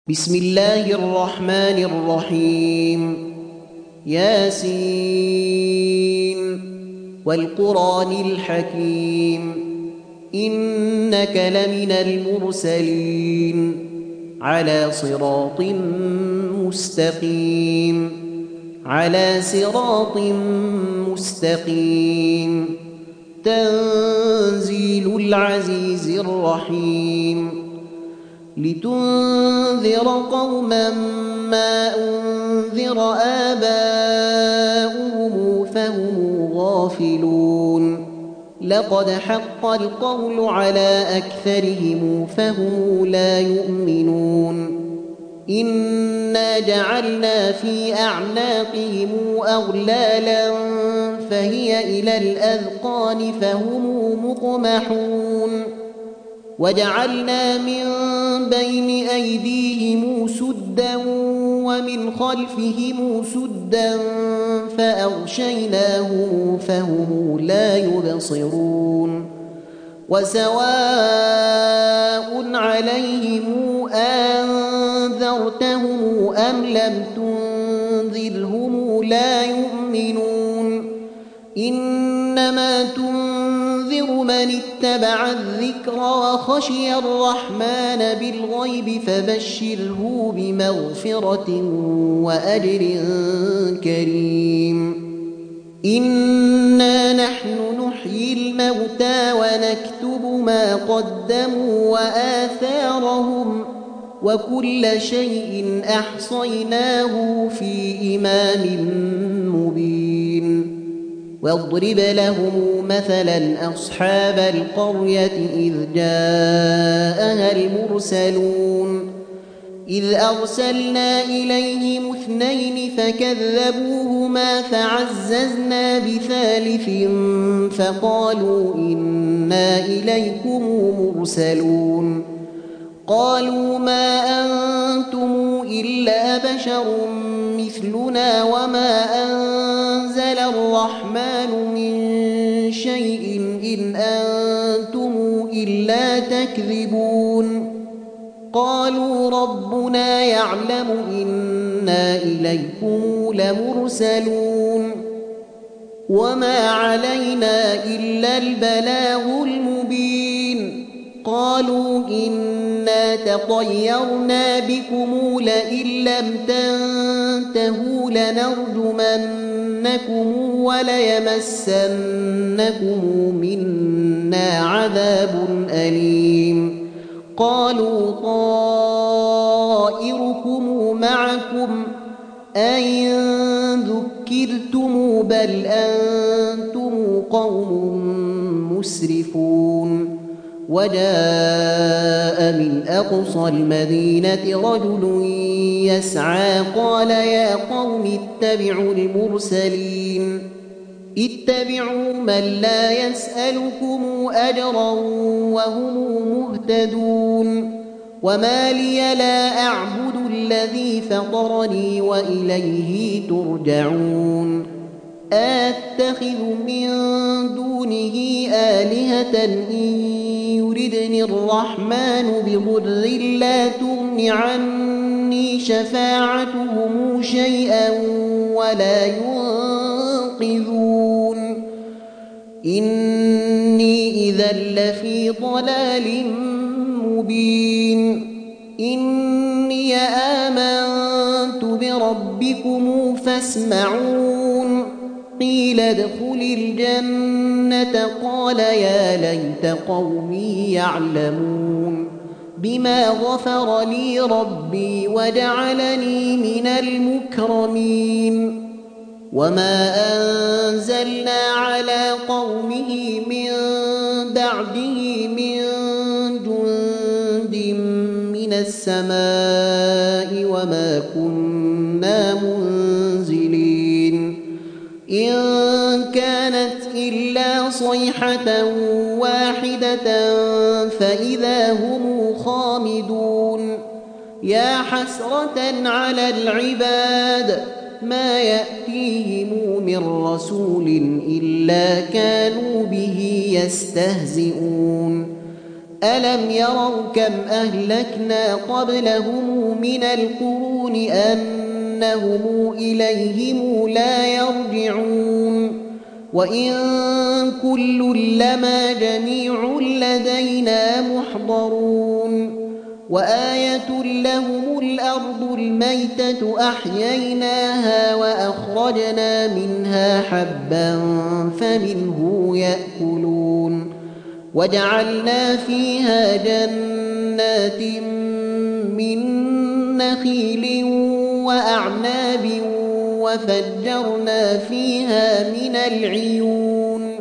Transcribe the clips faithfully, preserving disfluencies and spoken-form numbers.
بسم الله الرحمن الرحيم. ياسين والقرآن الحكيم إنك لمن المرسلين على صراط مستقيم على صراط مستقيم تنزيل العزيز الرحيم لتنذر قوما ما أنذر آباؤهم فهم غافلون لقد حق القول على أكثرهم فهم لا يؤمنون إنا جعلنا في أعناقهم أغلالا فهي إلى الأذقان فهم مقمحون وجعلنا من بين أيديهم سدا ومن خلفهم سدا فأغشيناهم فهم لا يبصرون وسواء عليهم أنذرتهم أم لم تنذرهم لا يؤمنون إنما تنذر من اتبع الذكر وخشي الرحمن بالغيب فبشره بمغفرة وأجر كريم إنا نحن نحيي الموتى ونكتب ما قدموا وآثارهم وكل شيء أحصيناه في إمام مبين واضرب لهم مثلا أصحاب القرية إذ جاءها المرسلون إذ أرسلنا إليهم اثنين فكذبوهما فعززنا بثالث فقالوا إنا إليكم مرسلون قالوا ما أنتم إلا بشر مثلنا وما أنزل الرحمن من شيء إن أنتم إلا تكذبون قالوا ربنا يعلم إنا إليكم لمرسلون وما علينا إلا البلاغ المبين قالوا إنا تطيرنا بكم لئن لم تنتهوا لنرجمنكم وليمسنكم منا عذاب أليم قالوا طائركم معكم أئن ذكرتم بل أنتم قوم مسرفون وجاء من أقصى المدينة رجل يسعى قال يا قوم اتبعوا المرسلين اتبعوا من لا يسألكم أجرا وهم مهتدون وما لي لا أعبد الذي فطرني وإليه ترجعون أتخذ من دونه آلهة إن يردني الرحمن بضر لا تغن عني شفاعتهم شيئا ولا ينقذون إني إذا لفي ضلال مبين إني آمنت بربكم فاسمعون قيل ادخل الجنة قال يا ليت قومي يعلمون بما غفر لي ربي وجعلني من المكرمين وما أنزلنا على قومه من بعده من جند من السماء وما كنا منزلين إن كانت إلا صيحة واحدة فإذا هم خامدون يا حسرة على العباد ما يأتيهم من رسول إلا كانوا به يستهزئون ألم يروا كم أهلكنا قبلهم من القرون أنهم إليهم لا يرجعون وإن كل لما جميع لدينا محضرون وآية لهم الأرض الميتة أحييناها وأخرجنا منها حبا فمنه يأكلون وجعلنا فيها جنات من نخيل وأعناب وفجرنا فيها من العيون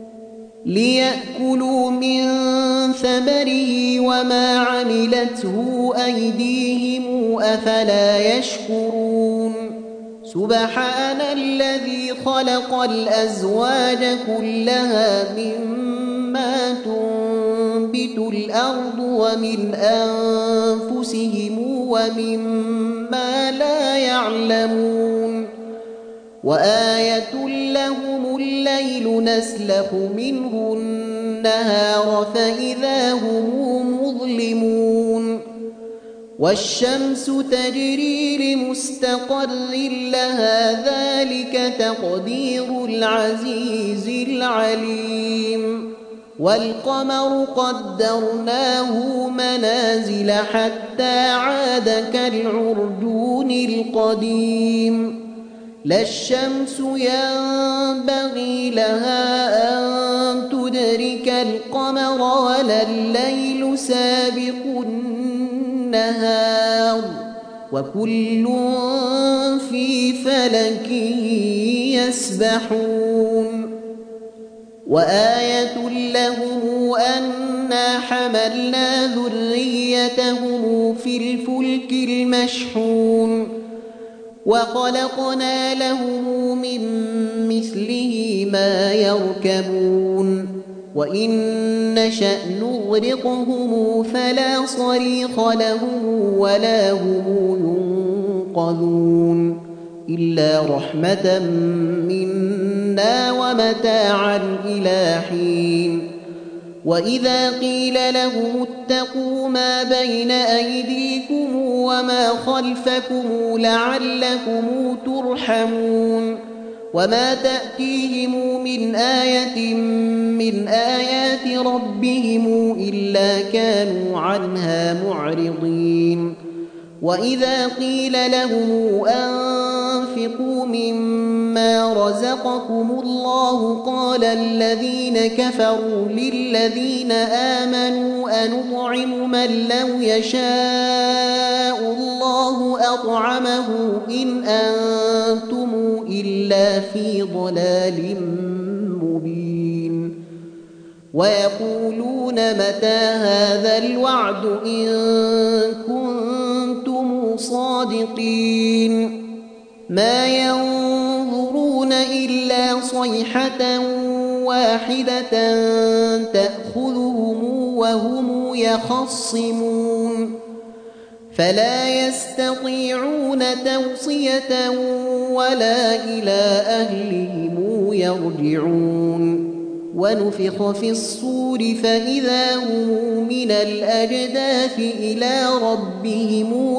ليأكلوا من ثمره وما عملته أيديهم أفلا يشكرون سبحان الذي خلق الأزواج كلها مما تنبت الأرض ومن أنفسهم ومما لا يعلمون وآية لهم الليل نسلخ منه النهار فإذا هم مظلمون والشمس تجري لمستقر لها ذلك تقدير العزيز العليم والقمر قدرناه منازل حتى عاد كالعرجون القديم لا الشمس ينبغي لها أن تدرك القمر ولا الليل سابق النهار وكل في فلك يسبحون وآية لهم أنا حملنا ذريتهم في الفلك المشحون وخلقنا لهم من مثله ما يركبون وإن نشأ نغرقهم فلا صريخ لهم ولا هم ينقذون إلا رحمة منا ومتاعا إلى حين وإذا قيل لهم اتقوا ما بين أيديكم وما خلفكم لعلكم ترحمون وما تأتيهم من آية من آيات ربهم إلا كانوا عنها معرضين وإذا قيل لهم أنفقوا مما رزقكم الله قال الذين كفروا للذين آمنوا أنطعم من لو يشاء الله أطعمه إن أنتم إلا في ضلال مبين ويقولون متى هذا الوعد إن كنتم صادقين ما ينظرون إلا صيحة واحدة تأخذهم وهم يخصمون فلا يستطيعون توصية ولا إلى أهلهم يرجعون ونفخ في الصور فإذا هم من الأجداث إلى ربهم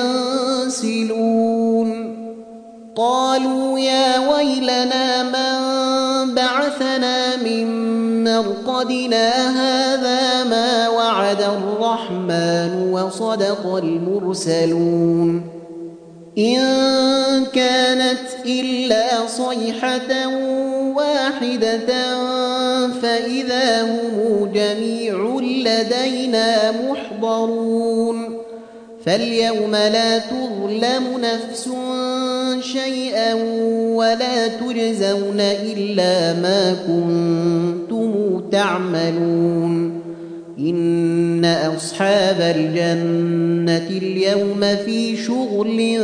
ينسلون قالوا يا ويلنا من بعثنا من مرقدنا هذا ما وعد الرحمن وصدق المرسلون إن كانت إلا صيحة واحدة فإذا هم جميع لدينا محضرون فاليوم لا تظلم نفس شيئا ولا تجزون إلا ما كنتم تعملون إن أصحاب الجنة اليوم في شغل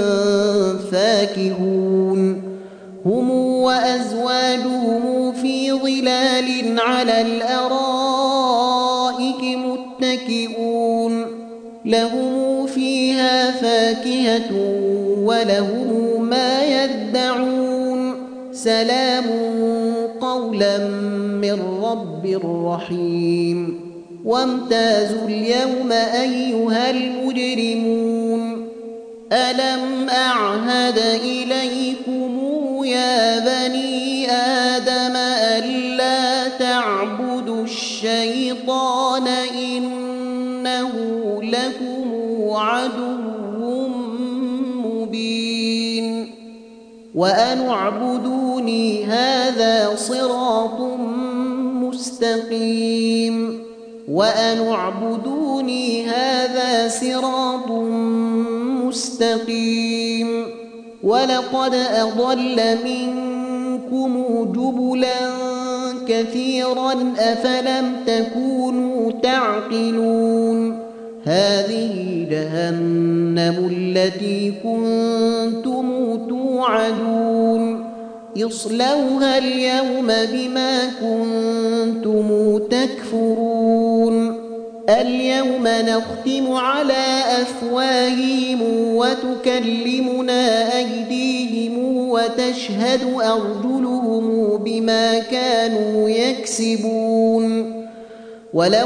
فاكهون هم وأزواجهم في ظلال على الأرائك متكئون لهم فيها فاكهة ولهم ما يدعون سلام قولا من رب رحيم وامتازوا اليوم أيها المجرمون ألم أعهد إليكم يا بني آدم ألا تعبدوا الشيطان إنه لكم عدو مبين وأن اعبدوني هذا صراط مستقيم وأن اعبدوني هذا صراط مستقيم ولقد أضل منكم جبلا كثيرا أفلم تكونوا تعقلون هذه جهنم التي كنتم توعدون اصلوها اليوم بما كنتم تكفرون اليوم نختم على أفواههم وتكلمنا أيديهم وتشهد أرجلهم بما كانوا يكسبون ولو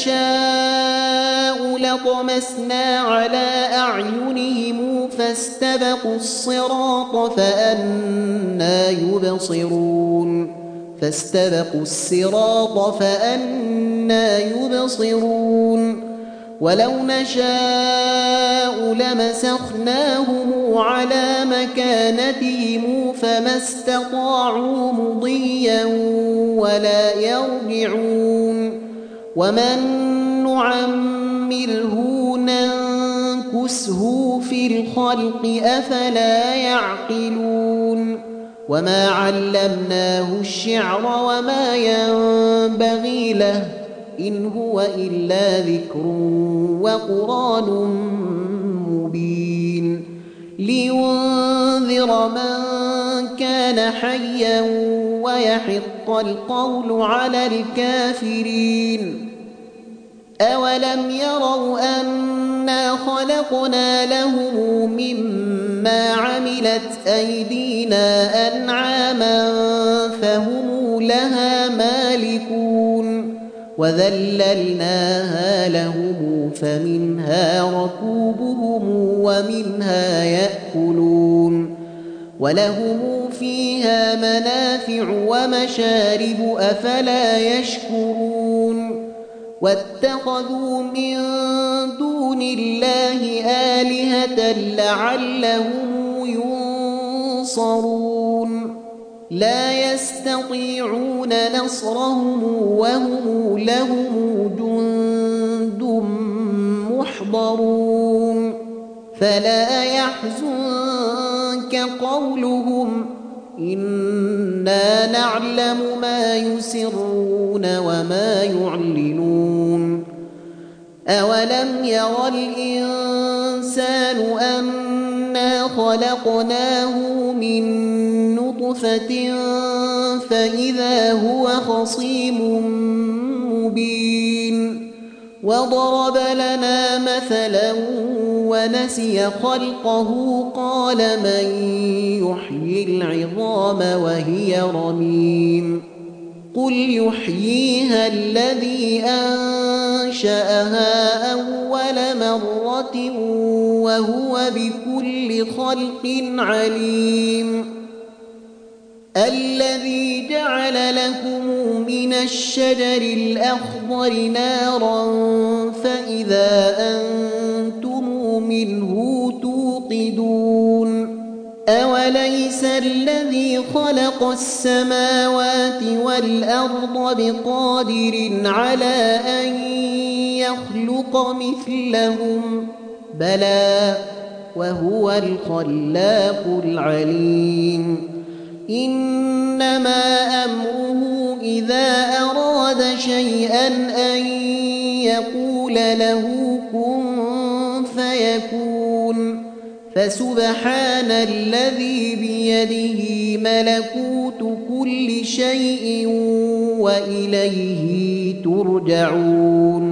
نشاء لطمسنا على أعينهم فاستبقوا الصراط فأنى يبصرون فاستبقوا الصراط فأنى يبصرون ولو نشاء لمسخناهم على مكانتهم فما استطاعوا مضيا ولا يرجعون ومن نعمره ننكسه في الخلق أفلا يعقلون وما علمناه الشعر وما ينبغي له إن هو إلا ذكر وقرآن مبين لينذر من كان حيا ويحق القول على الكافرين أولم يروا أنا خلقنا لهم مما عملت أيدينا أنعاما فهم لها مالكون وذللناها لهم فمنها ركوبهم ومنها يأكلون ولهم فيها منافع ومشارب أفلا يشكرون واتخذوا من دون الله آلهة لعلهم ينصرون لا يستطيعون نصرهم وهم لهم جند محضرون فلا يحزنك قولهم إنا نعلم ما يسرون وما يعلنون أولم ير الإنسان أنا خلقناه من نطفة فإذا هو خصيم مبين وضرب لنا مثلا ونسي خلقه قال من يحيي العظام وهي رميم قل يحييها الذي أنشأها أول مرة وهو بكل خلق عليم الذي جعل لكم من الشجر الأخضر نارا فإذا أنتم منه توقدون أوليس الذي خلق السماوات والأرض بقادر على أن يخلق مثلهم بلى وهو الخلاق العليم إنما أمره إذا أراد شيئا أن يقول له كن فيكون فسبحان الذي بيده ملكوت كل شيء وإليه ترجعون